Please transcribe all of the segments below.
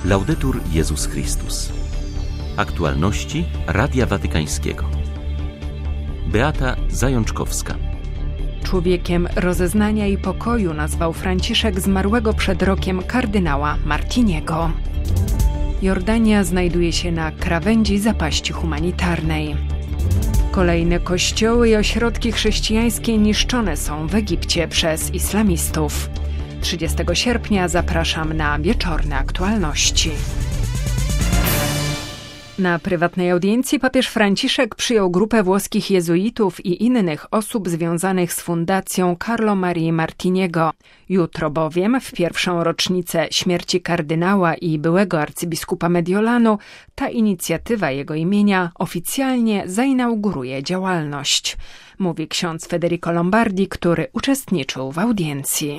Laudetur Jezus Chrystus. Aktualności Radia Watykańskiego. Beata Zajączkowska. Człowiekiem rozeznania i pokoju nazwał Franciszek zmarłego przed rokiem kardynała Martiniego. Jordania znajduje się na krawędzi zapaści humanitarnej. Kolejne kościoły i ośrodki chrześcijańskie niszczone są w Egipcie przez islamistów. 30 sierpnia zapraszam na wieczorne aktualności. Na prywatnej audiencji papież Franciszek przyjął grupę włoskich jezuitów i innych osób związanych z fundacją Carlo Marii Martiniego. Jutro bowiem, w pierwszą rocznicę śmierci kardynała i byłego arcybiskupa Mediolanu, ta inicjatywa jego imienia oficjalnie zainauguruje działalność. Mówi ksiądz Federico Lombardi, który uczestniczył w audiencji.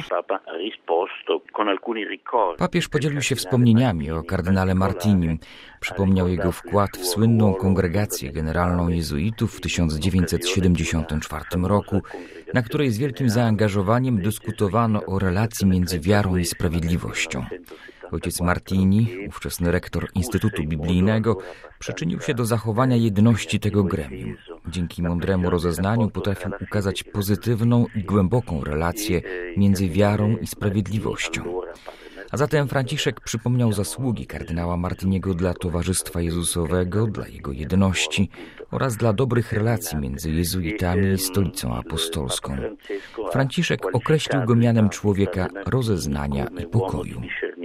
Papież podzielił się wspomnieniami o kardynale Martinim. Przypomniał jego wkład w słynną Kongregację Generalną Jezuitów w 1974 roku, na której z wielkim zaangażowaniem dyskutowano o relacji między wiarą i sprawiedliwością. Ojciec Martini, ówczesny rektor Instytutu Biblijnego, przyczynił się do zachowania jedności tego gremium. Dzięki mądremu rozeznaniu potrafił ukazać pozytywną i głęboką relację między wiarą i sprawiedliwością. A zatem Franciszek przypomniał zasługi kardynała Martiniego dla Towarzystwa Jezusowego, dla jego jedności oraz dla dobrych relacji między jezuitami i Stolicą Apostolską. Franciszek określił go mianem człowieka rozeznania i pokoju.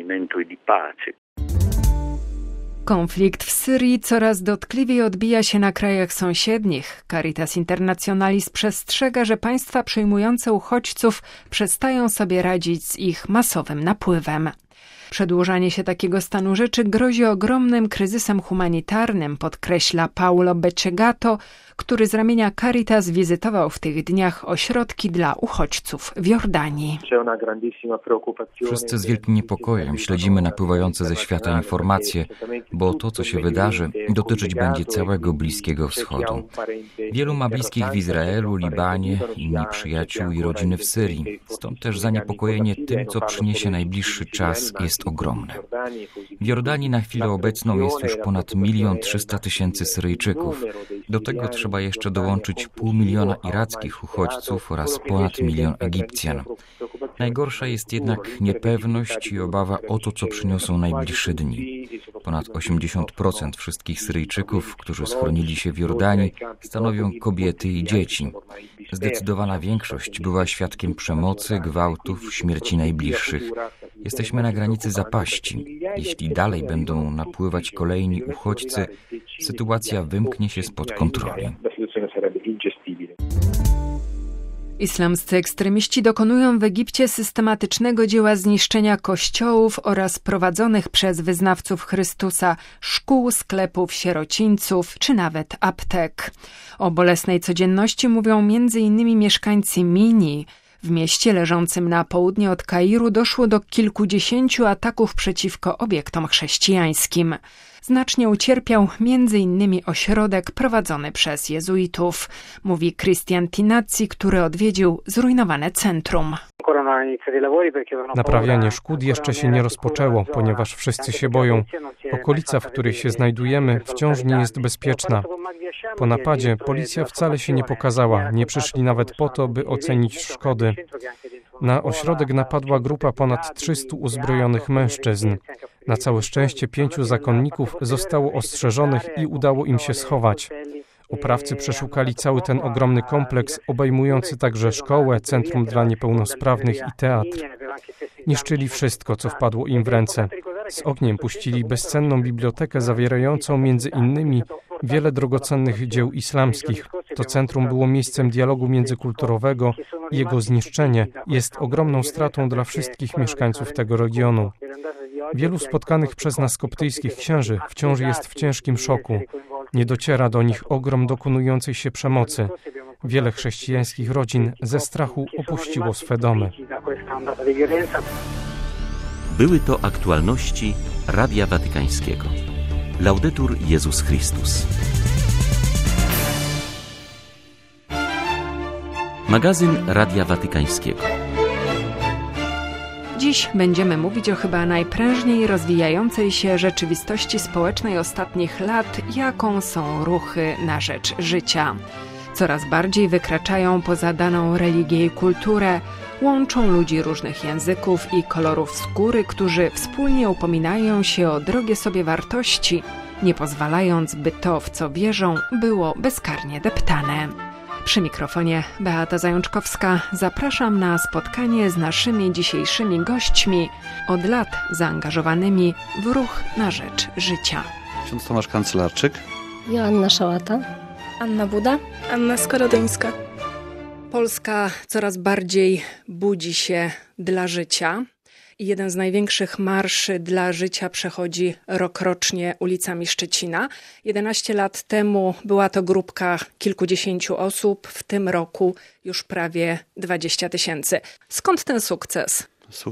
Konflikt w Syrii coraz dotkliwiej odbija się na krajach sąsiednich. Caritas Internationalis przestrzega, że państwa przyjmujące uchodźców przestają sobie radzić z ich masowym napływem. Przedłużanie się takiego stanu rzeczy grozi ogromnym kryzysem humanitarnym, podkreśla Paolo Beccegato, który z ramienia Caritas wizytował w tych dniach ośrodki dla uchodźców w Jordanii. Wszyscy z wielkim niepokojem śledzimy napływające ze świata informacje, bo to, co się wydarzy, dotyczyć będzie całego Bliskiego Wschodu. Wielu ma bliskich w Izraelu, Libanie, inni przyjaciół i rodziny w Syrii. Stąd też zaniepokojenie tym, co przyniesie najbliższy czas, jest ogromne. W Jordanii na chwilę obecną jest już ponad 1 300 000 Syryjczyków. Do tego trzeba jeszcze dołączyć 500 000 irackich uchodźców oraz ponad 1 000 000 Egipcjan. Najgorsza jest jednak niepewność i obawa o to, co przyniosą najbliższe dni. Ponad 80% wszystkich Syryjczyków, którzy schronili się w Jordanii, stanowią kobiety i dzieci. Zdecydowana większość była świadkiem przemocy, gwałtów, śmierci najbliższych. Jesteśmy na granicy zapaści. Jeśli dalej będą napływać kolejni uchodźcy, sytuacja wymknie się spod kontroli. Islamscy ekstremiści dokonują w Egipcie systematycznego dzieła zniszczenia kościołów oraz prowadzonych przez wyznawców Chrystusa szkół, sklepów, sierocińców czy nawet aptek. O bolesnej codzienności mówią m.in. mieszkańcy Mini. W mieście leżącym na południe od Kairu doszło do kilkudziesięciu ataków przeciwko obiektom chrześcijańskim. Znacznie ucierpiał m.in. ośrodek prowadzony przez jezuitów, mówi Christian Tinazzi, który odwiedził zrujnowane centrum. Naprawianie szkód jeszcze się nie rozpoczęło, ponieważ wszyscy się boją. Okolica, w której się znajdujemy, wciąż nie jest bezpieczna. Po napadzie policja wcale się nie pokazała, nie przyszli nawet po to, by ocenić szkody. Na ośrodek napadła grupa ponad 300 uzbrojonych mężczyzn. Na całe szczęście 5 zakonników zostało ostrzeżonych i udało im się schować. Oprawcy przeszukali cały ten ogromny kompleks, obejmujący także szkołę, centrum dla niepełnosprawnych i teatr. Niszczyli wszystko, co wpadło im w ręce. Z ogniem puścili bezcenną bibliotekę zawierającą między innymi wiele drogocennych dzieł islamskich. To centrum było miejscem dialogu międzykulturowego i jego zniszczenie jest ogromną stratą dla wszystkich mieszkańców tego regionu. Wielu spotkanych przez nas koptyjskich księży wciąż jest w ciężkim szoku. Nie dociera do nich ogrom dokonującej się przemocy. Wiele chrześcijańskich rodzin ze strachu opuściło swe domy. Były to aktualności Radia Watykańskiego. Laudetur Jezus Chrystus. Magazyn Radia Watykańskiego. Dziś będziemy mówić o chyba najprężniej rozwijającej się rzeczywistości społecznej ostatnich lat, jaką są ruchy na rzecz życia. Coraz bardziej wykraczają poza daną religię i kulturę, łączą ludzi różnych języków i kolorów skóry, którzy wspólnie upominają się o drogie sobie wartości, nie pozwalając, by to, w co wierzą, było bezkarnie deptane. Przy mikrofonie Beata Zajączkowska zapraszam na spotkanie z naszymi dzisiejszymi gośćmi, od lat zaangażowanymi w ruch na rzecz życia. Ksiądz Tomasz Kancelarczyk, Joanna Szałata, Anna Buda, Anna Skorodyńska. Polska coraz bardziej budzi się dla życia. I jeden z największych marszy dla życia przechodzi rokrocznie ulicami Szczecina. 11 lat temu była to grupka kilkudziesięciu osób, w tym roku już prawie 20 000. Skąd ten sukces?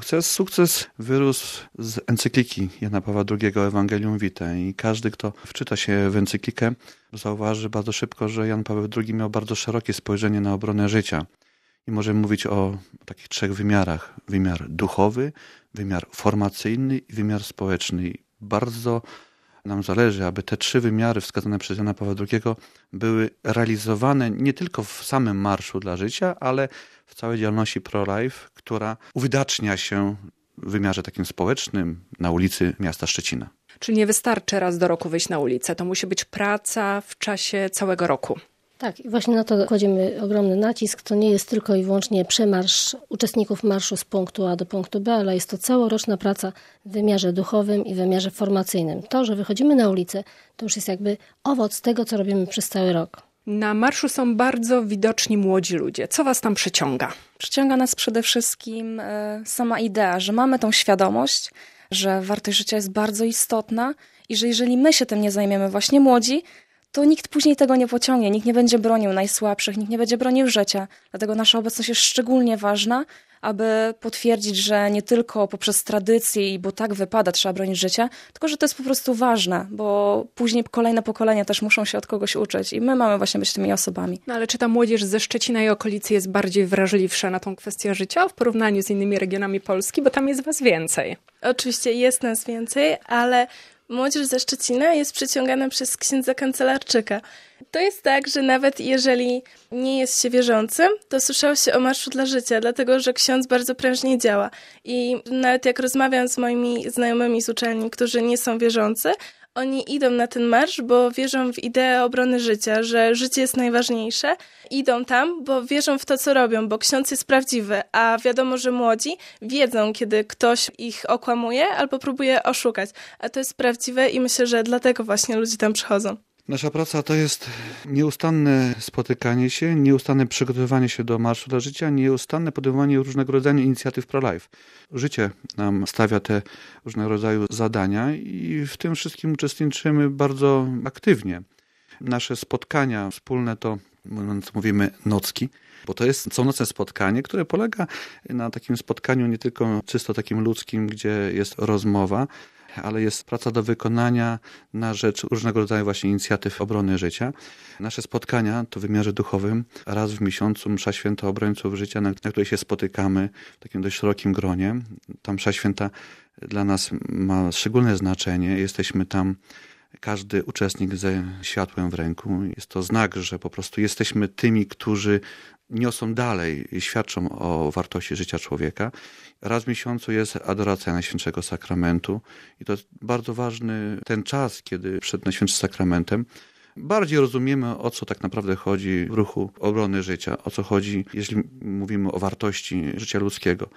Sukces wyrósł z encykliki Jana Pawła II Evangelium Vitae i każdy, kto wczyta się w encyklikę, zauważy bardzo szybko, że Jan Paweł II miał bardzo szerokie spojrzenie na obronę życia. I możemy mówić o takich 3 wymiarach. Wymiar duchowy, wymiar formacyjny i wymiar społeczny. I bardzo nam zależy, aby te 3 wymiary wskazane przez Jana Pawła II były realizowane nie tylko w samym Marszu dla Życia, ale w całej działalności pro-life, która uwidacznia się w wymiarze takim społecznym na ulicy miasta Szczecina. Czyli nie wystarczy raz do roku wyjść na ulicę, to musi być praca w czasie całego roku. Tak, i właśnie na to kładziemy ogromny nacisk. To nie jest tylko i wyłącznie przemarsz uczestników marszu z punktu A do punktu B, ale jest to całoroczna praca w wymiarze duchowym i w wymiarze formacyjnym. To, że wychodzimy na ulicę, to już jest jakby owoc tego, co robimy przez cały rok. Na marszu są bardzo widoczni młodzi ludzie. Co was tam przyciąga? Przyciąga nas przede wszystkim sama idea, że mamy tą świadomość, że wartość życia jest bardzo istotna i że jeżeli my się tym nie zajmiemy, właśnie młodzi, to nikt później tego nie pociągnie, nikt nie będzie bronił najsłabszych, nikt nie będzie bronił życia. Dlatego nasza obecność jest szczególnie ważna, aby potwierdzić, że nie tylko poprzez tradycję i bo tak wypada, trzeba bronić życia, tylko że to jest po prostu ważne, bo później kolejne pokolenia też muszą się od kogoś uczyć i my mamy właśnie być tymi osobami. No ale czy ta młodzież ze Szczecina i okolicy jest bardziej wrażliwsza na tą kwestię życia w porównaniu z innymi regionami Polski, bo tam jest was więcej? Oczywiście jest nas więcej, ale młodzież ze Szczecina jest przyciągana przez księdza Kancelarczyka. To jest tak, że nawet jeżeli nie jest się wierzącym, to słyszało się o Marszu dla Życia, dlatego że ksiądz bardzo prężnie działa. I nawet jak rozmawiam z moimi znajomymi z uczelni, którzy nie są wierzący, oni idą na ten marsz, bo wierzą w ideę obrony życia, że życie jest najważniejsze. Idą tam, bo wierzą w to, co robią, bo ksiądz jest prawdziwy, a wiadomo, że młodzi wiedzą, kiedy ktoś ich okłamuje albo próbuje oszukać. A to jest prawdziwe i myślę, że dlatego właśnie ludzie tam przychodzą. Nasza praca to jest nieustanne spotykanie się, nieustanne przygotowywanie się do Marszu dla Życia, nieustanne podejmowanie różnego rodzaju inicjatyw pro-life. Życie nam stawia te różnego rodzaju zadania i w tym wszystkim uczestniczymy bardzo aktywnie. Nasze spotkania wspólne to, mówiąc, mówimy nocki, bo to jest całonocne spotkanie, które polega na takim spotkaniu nie tylko czysto takim ludzkim, gdzie jest rozmowa, ale jest praca do wykonania na rzecz różnego rodzaju właśnie inicjatyw obrony życia. Nasze spotkania to w wymiarze duchowym raz w miesiącu msza święta obrońców życia, na której się spotykamy w takim dość szerokim gronie. Ta msza święta dla nas ma szczególne znaczenie. Jesteśmy tam każdy uczestnik ze światłem w ręku. Jest to znak, że po prostu jesteśmy tymi, którzy niosą dalej i świadczą o wartości życia człowieka. Raz w miesiącu jest adoracja Najświętszego Sakramentu i to jest bardzo ważny ten czas, kiedy przed Najświętszym Sakramentem bardziej rozumiemy, o co tak naprawdę chodzi w ruchu obrony życia, o co chodzi, jeśli mówimy o wartości życia ludzkiego.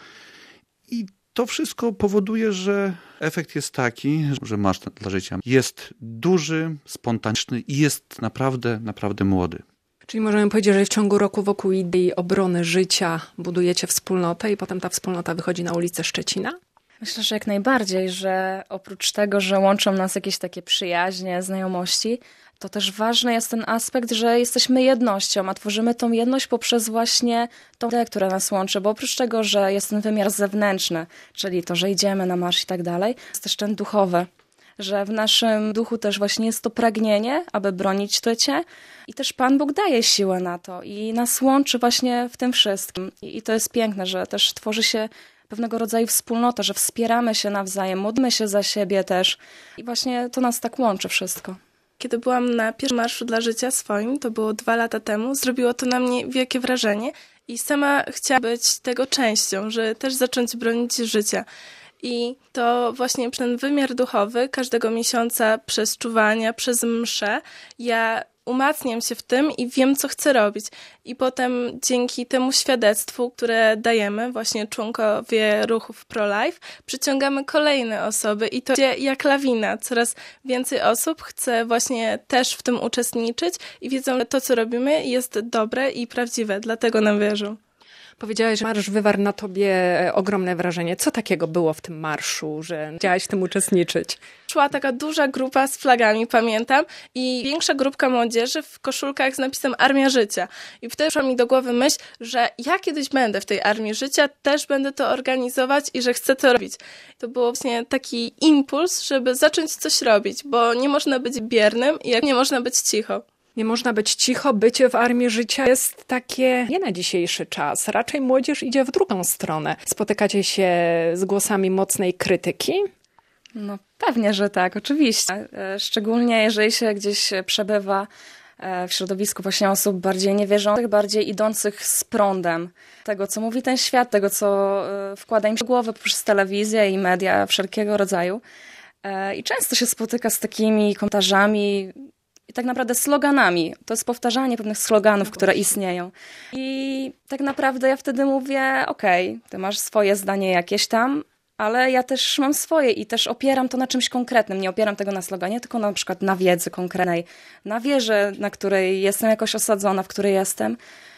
I to wszystko powoduje, że efekt jest taki, że Marsz dla Życia jest duży, spontaniczny i jest naprawdę młody. Czyli możemy powiedzieć, że w ciągu roku wokół idei obrony życia budujecie wspólnotę i potem ta wspólnota wychodzi na ulicę Szczecina? Myślę, że jak najbardziej, że oprócz tego, że łączą nas jakieś takie przyjaźnie, znajomości, to też ważny jest ten aspekt, że jesteśmy jednością, a tworzymy tą jedność poprzez właśnie tą ideę, która nas łączy, bo oprócz tego, że jest ten wymiar zewnętrzny, czyli to, że idziemy na marsz i tak dalej, jest też ten duchowy, że w naszym duchu też właśnie jest to pragnienie, aby bronić życie i też Pan Bóg daje siłę na to i nas łączy właśnie w tym wszystkim. I to jest piękne, że też tworzy się pewnego rodzaju wspólnota, że wspieramy się nawzajem, modlimy się za siebie też i właśnie to nas tak łączy wszystko. Kiedy byłam na pierwszym Marszu dla Życia swoim, to było 2 lata temu, zrobiło to na mnie wielkie wrażenie i sama chciałam być tego częścią, że też zacząć bronić życia. I to właśnie ten wymiar duchowy każdego miesiąca przez czuwania, przez mszę, ja umacniam się w tym i wiem, co chcę robić. I potem dzięki temu świadectwu, które dajemy, właśnie członkowie ruchów pro-life, przyciągamy kolejne osoby i to idzie jak lawina. Coraz więcej osób chce właśnie też w tym uczestniczyć i wiedzą, że to, co robimy, jest dobre i prawdziwe, dlatego nam wierzą. Powiedziałaś, że marsz wywarł na tobie ogromne wrażenie. Co takiego było w tym marszu, że chciałaś w tym uczestniczyć? Szła taka duża grupa z flagami, pamiętam, i większa grupka młodzieży w koszulkach z napisem Armia Życia. I wtedy przyszła mi do głowy myśl, że ja kiedyś będę w tej Armii Życia, też będę to organizować i że chcę to robić. To był właśnie taki impuls, żeby zacząć coś robić, bo nie można być biernym i nie można być cicho. Nie można być cicho, bycie w Armii Życia jest takie nie na dzisiejszy czas. Raczej młodzież idzie w drugą stronę. Spotykacie się z głosami mocnej krytyki? No pewnie, że tak, oczywiście. Szczególnie jeżeli się gdzieś przebywa w środowisku właśnie osób bardziej niewierzących, bardziej idących z prądem tego, co mówi ten świat, tego, co wkłada im się w głowę poprzez telewizję i media wszelkiego rodzaju. I często się spotyka z takimi komentarzami i tak naprawdę sloganami. To jest powtarzanie pewnych sloganów, które istnieją. I tak naprawdę ja wtedy mówię, okej, ty masz swoje zdanie jakieś tam, ale ja też mam swoje i też opieram to na czymś konkretnym. Nie opieram tego na sloganie, tylko na przykład na wiedzy konkretnej, na wierze, na której jestem jakoś osadzona, w której jestem.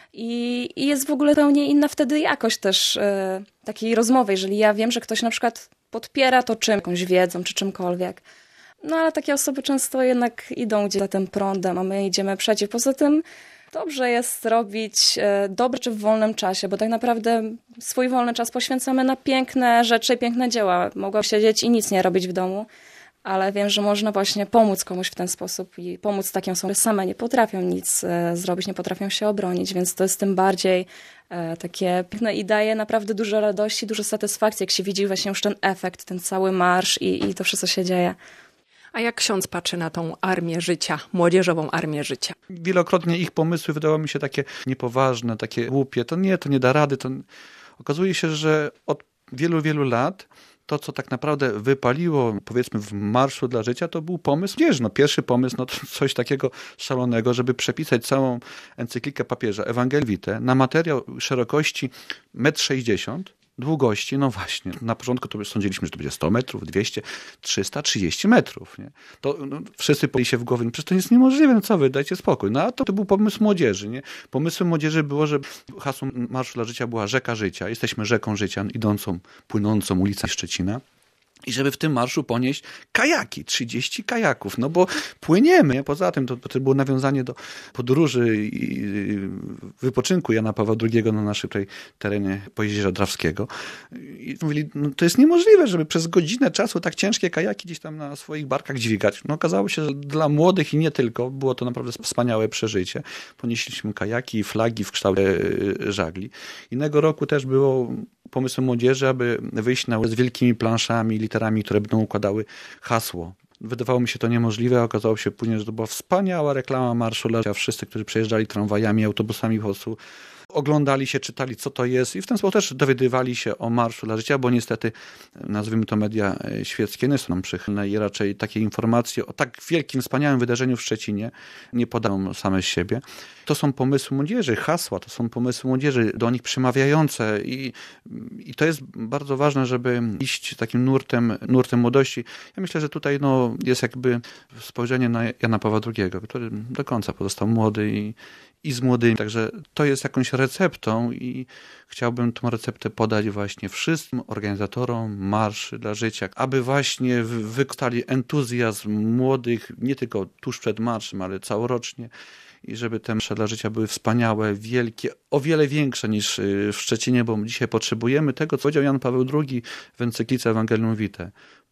I jest w ogóle zupełnie inna wtedy jakość też takiej rozmowy, jeżeli ja wiem, że ktoś na przykład podpiera to jakąś wiedzą czy czymkolwiek. No ale takie osoby często jednak idą gdzieś za tym prądem, a my idziemy przeciw. Poza tym dobrze jest robić dobre rzeczy w wolnym czasie, bo tak naprawdę swój wolny czas poświęcamy na piękne rzeczy i piękne dzieła. Mogłabym siedzieć i nic nie robić w domu, ale wiem, że można właśnie pomóc komuś w ten sposób i pomóc takim osobom, które same nie potrafią nic zrobić, nie potrafią się obronić, więc to jest tym bardziej takie piękne i daje naprawdę dużo radości, dużo satysfakcji, jak się widzi właśnie już ten efekt, ten cały marsz i to wszystko się dzieje. A jak ksiądz patrzy na tą Armię Życia, młodzieżową Armię Życia? Wielokrotnie ich pomysły wydawały mi się takie niepoważne, takie głupie. To nie da rady. Okazuje się, że od wielu, wielu lat to, co tak naprawdę wypaliło, powiedzmy, w Marszu dla Życia, to był pomysł młodzieży. Pierwszy pomysł, to coś takiego szalonego, żeby przepisać całą encyklikę papieża Ewangelii Vitae na materiał szerokości 1,60 m, długości, no właśnie, na początku to sądziliśmy, że to będzie 100 metrów, 200, 330 metrów. Nie? To wszyscy pali się w głowie, przecież to jest niemożliwe, co wy, dajcie spokój. A to był pomysł młodzieży. Nie? Pomysłem młodzieży było, że hasłem Marszu dla Życia była Rzeka Życia. Jesteśmy rzeką życia, idącą, płynącą ulicą Szczecina. I żeby w tym marszu ponieść kajaki, 30 kajaków, bo płyniemy. Poza tym to było nawiązanie do podróży i wypoczynku Jana Pawła II na naszym tutaj terenie Pojezierza Drawskiego. I mówili, to jest niemożliwe, żeby przez godzinę czasu tak ciężkie kajaki gdzieś tam na swoich barkach dźwigać. Okazało się, że dla młodych i nie tylko było to naprawdę wspaniałe przeżycie. Ponieśliśmy kajaki i flagi w kształcie żagli. Innego roku też było pomysłem młodzieży, aby wyjść na z wielkimi planszami, literami, które będą układały hasło. Wydawało mi się to niemożliwe, a okazało się później, że to była wspaniała reklama Marszu dla Życia. Wszyscy, którzy przejeżdżali tramwajami, autobusami, po prostu oglądali się, czytali, co to jest i w ten sposób też dowiadywali się o Marszu dla Życia, bo niestety, nazwijmy to, media świeckie nie są nam przychylne i raczej takie informacje o tak wielkim, wspaniałym wydarzeniu w Szczecinie nie podają same z siebie. To są pomysły młodzieży, hasła, to są pomysły młodzieży do nich przemawiające i to jest bardzo ważne, żeby iść takim nurtem młodości. Ja myślę, że tutaj jest jakby spojrzenie na Jana Pawła II, który do końca pozostał młody i z młodymi. Także to jest jakąś receptą i chciałbym tą receptę podać właśnie wszystkim organizatorom Marszy dla Życia, aby właśnie wykorzystali entuzjazm młodych, nie tylko tuż przed marszem, ale całorocznie i żeby te Marsze dla Życia były wspaniałe, wielkie, o wiele większe niż w Szczecinie, bo dzisiaj potrzebujemy tego, co powiedział Jan Paweł II w encyklice Ewangelium Vitae.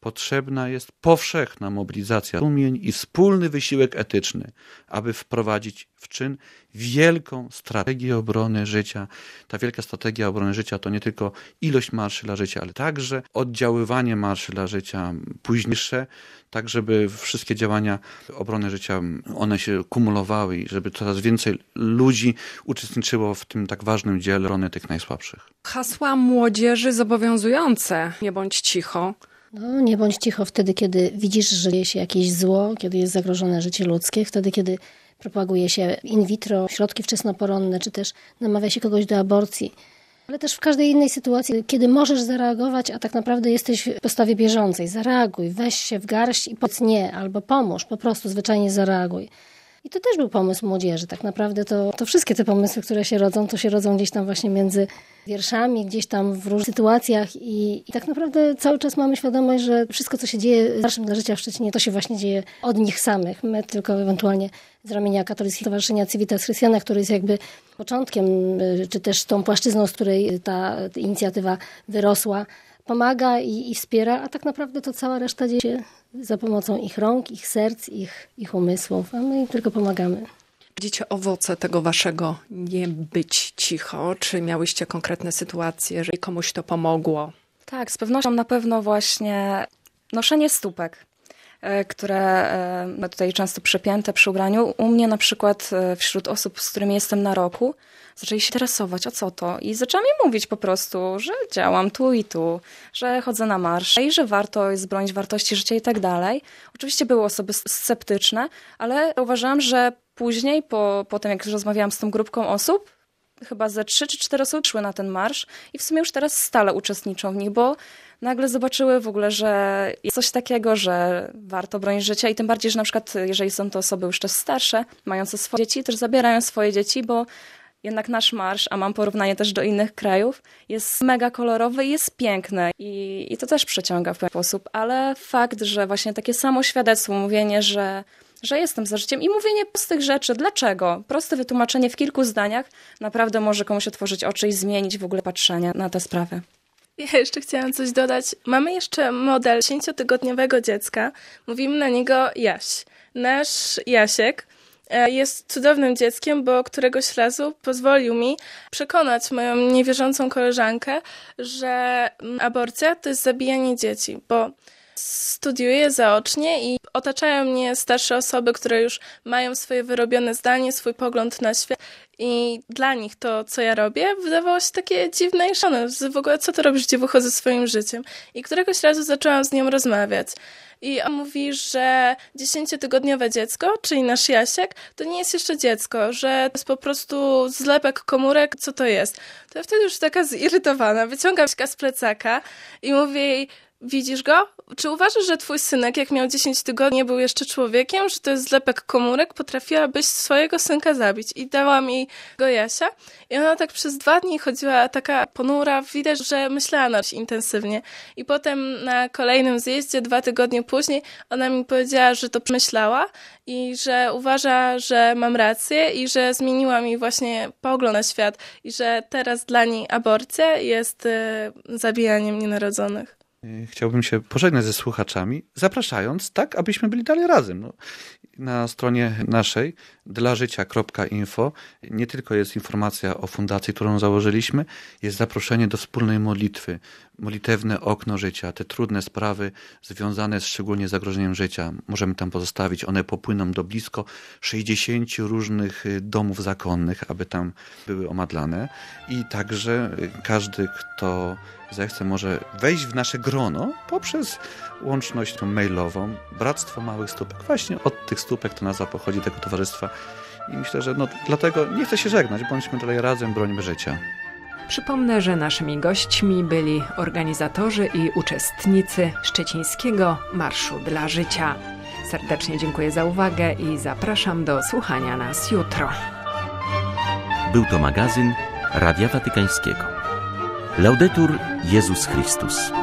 potrzebna jest powszechna mobilizacja sumień i wspólny wysiłek etyczny, aby wprowadzić w czyn wielką strategię obrony życia. Ta wielka strategia obrony życia to nie tylko ilość marszy dla życia, ale także oddziaływanie marszy dla życia późniejsze, tak żeby wszystkie działania obrony życia, one się kumulowały i żeby coraz więcej ludzi uczestniczyło w tym tak ważnym dziele obrony tych najsłabszych. Hasła młodzieży zobowiązujące. Nie bądź cicho. No, nie bądź cicho wtedy, kiedy widzisz, że dzieje się jakieś zło, kiedy jest zagrożone życie ludzkie, wtedy, kiedy propaguje się in vitro, środki wczesnoporonne, czy też namawia się kogoś do aborcji. Ale też w każdej innej sytuacji, kiedy możesz zareagować, a tak naprawdę jesteś w postawie bieżącej. Zareaguj, weź się w garść i powiedz nie, albo pomóż, po prostu zwyczajnie zareaguj. I to też był pomysł młodzieży. Tak naprawdę to wszystkie te pomysły, które się rodzą, to się rodzą gdzieś tam właśnie między wierszami, gdzieś tam w różnych sytuacjach i tak naprawdę cały czas mamy świadomość, że wszystko, co się dzieje w Marszem dla Życia w Szczecinie, to się właśnie dzieje od nich samych. My tylko ewentualnie z ramienia Katolickiego Stowarzyszenia Civitas Christiana, który jest jakby początkiem, czy też tą płaszczyzną, z której ta inicjatywa wyrosła, pomaga i wspiera, a tak naprawdę to cała reszta dzieje się za pomocą ich rąk, ich serc, ich umysłów, a my im tylko pomagamy. Widzicie owoce tego waszego nie być cicho? Czy miałyście konkretne sytuacje, że komuś to pomogło? Tak, z pewnością na pewno właśnie noszenie stópek, które ma tutaj często przepięte przy ubraniu. U mnie na przykład wśród osób, z którymi jestem na roku, zaczęli się interesować, a co to? I zaczęłam im mówić po prostu, że działam tu i tu, że chodzę na marsze i że warto jest bronić wartości życia i tak dalej. Oczywiście były osoby sceptyczne, ale uważałam, że później, po tym jak rozmawiałam z tą grupką osób, chyba ze 3 czy 4 osoby szły na ten marsz i w sumie już teraz stale uczestniczą w nich, bo nagle zobaczyły w ogóle, że jest coś takiego, że warto bronić życia i tym bardziej, że na przykład jeżeli są to osoby już też starsze, mające swoje dzieci, też zabierają swoje dzieci, bo jednak nasz marsz, a mam porównanie też do innych krajów, jest mega kolorowy i jest piękny i to też przyciąga w pewien sposób, ale fakt, że właśnie takie samo świadectwo, mówienie, że jestem za życiem i mówienie prostych rzeczy. Dlaczego? Proste wytłumaczenie w kilku zdaniach naprawdę może komuś otworzyć oczy i zmienić w ogóle patrzenie na te sprawy. Ja jeszcze chciałam coś dodać. Mamy jeszcze model 10-tygodniowego dziecka. Mówimy na niego Jaś. Nasz Jasiek jest cudownym dzieckiem, bo któregoś razu pozwolił mi przekonać moją niewierzącą koleżankę, że aborcja to jest zabijanie dzieci, bo studiuję zaocznie i otaczają mnie starsze osoby, które już mają swoje wyrobione zdanie, swój pogląd na świat i dla nich to, co ja robię, wydawało się takie dziwne i szalone. W ogóle, co ty robisz, dziewucho, ze swoim życiem? I któregoś razu zaczęłam z nią rozmawiać. I on mówi, że 10-tygodniowe dziecko, czyli nasz Jasiek, to nie jest jeszcze dziecko, że to jest po prostu zlepek komórek, co to jest. To ja wtedy już taka zirytowana, wyciągam się z plecaka i mówię jej, widzisz go? Czy uważasz, że twój synek, jak miał 10 tygodni, nie był jeszcze człowiekiem, że to jest zlepek komórek, potrafiłabyś swojego synka zabić? I dała mi go Jasia i ona tak przez 2 dni chodziła taka ponura, widać, że myślała na coś intensywnie. I potem na kolejnym zjeździe, 2 tygodnie później, ona mi powiedziała, że to przemyślała i że uważa, że mam rację i że zmieniła mi właśnie pogląd na świat i że teraz dla niej aborcja jest zabijaniem nienarodzonych. Chciałbym się pożegnać ze słuchaczami, zapraszając tak, abyśmy byli dalej razem. No, na stronie naszej dlażycia.info nie tylko jest informacja o fundacji, którą założyliśmy, jest zaproszenie do wspólnej modlitwy, modlitewne okno życia, te trudne sprawy związane z szczególnie zagrożeniem życia. Możemy tam pozostawić, one popłyną do blisko 60 różnych domów zakonnych, aby tam były omadlane i także każdy, kto zechce, może wejść w nasze grono poprzez łączność mailową Bractwo Małych Stópek. Właśnie od tych stópek to nazwa pochodzi tego towarzystwa i myślę, że dlatego nie chcę się żegnać, bądźmy dalej razem, brońmy życia. Przypomnę, że naszymi gośćmi byli organizatorzy i uczestnicy Szczecińskiego Marszu dla Życia. Serdecznie dziękuję za uwagę i zapraszam do słuchania nas jutro. Był to magazyn Radia Watykańskiego. Laudetur Jezus Chrystus.